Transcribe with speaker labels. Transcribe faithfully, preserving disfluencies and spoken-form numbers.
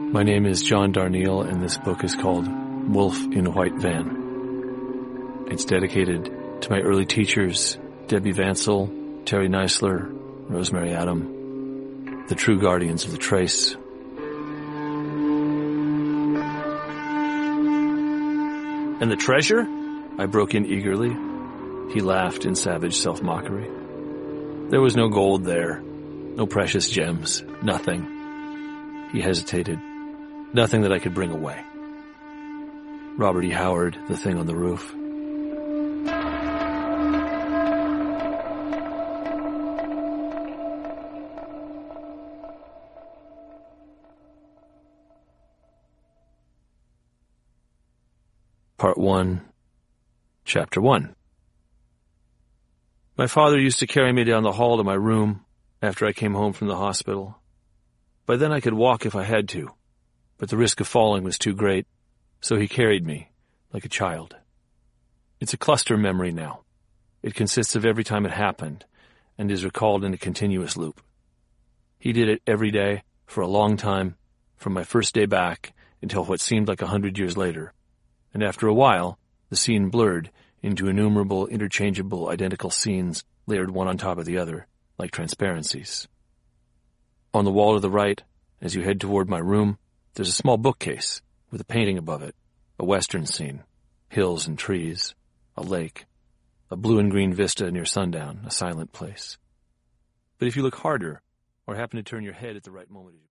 Speaker 1: My name is John Darnielle, and this book is called Wolf in a White Van. It's dedicated to my early teachers, Debbie Vansel, Terry Neisler, Rosemary Adam, the true guardians of the trace. And the treasure? I broke in eagerly. He laughed in savage self-mockery. There was no gold there, no precious gems, nothing. He hesitated. Nothing that I could bring away. Robert E. Howard, The Thing on the Roof. Part one, Chapter one. My father used to carry me down the hall to my room after I came home from the hospital. By then I could walk if I had to, but the risk of falling was too great, so he carried me like a child. It's a cluster memory now. It consists of every time it happened and is recalled in a continuous loop. He did it every day for a long time, from my first day back until what seemed like a hundred years later, and after a while, the scene blurred into innumerable, interchangeable, identical scenes layered one on top of the other, like transparencies. On the wall to the right, as you head toward my room, there's a small bookcase with a painting above it, a western scene, hills and trees, a lake, a blue and green vista near sundown, a silent place. But if you look harder, or happen to turn your head at the right moment...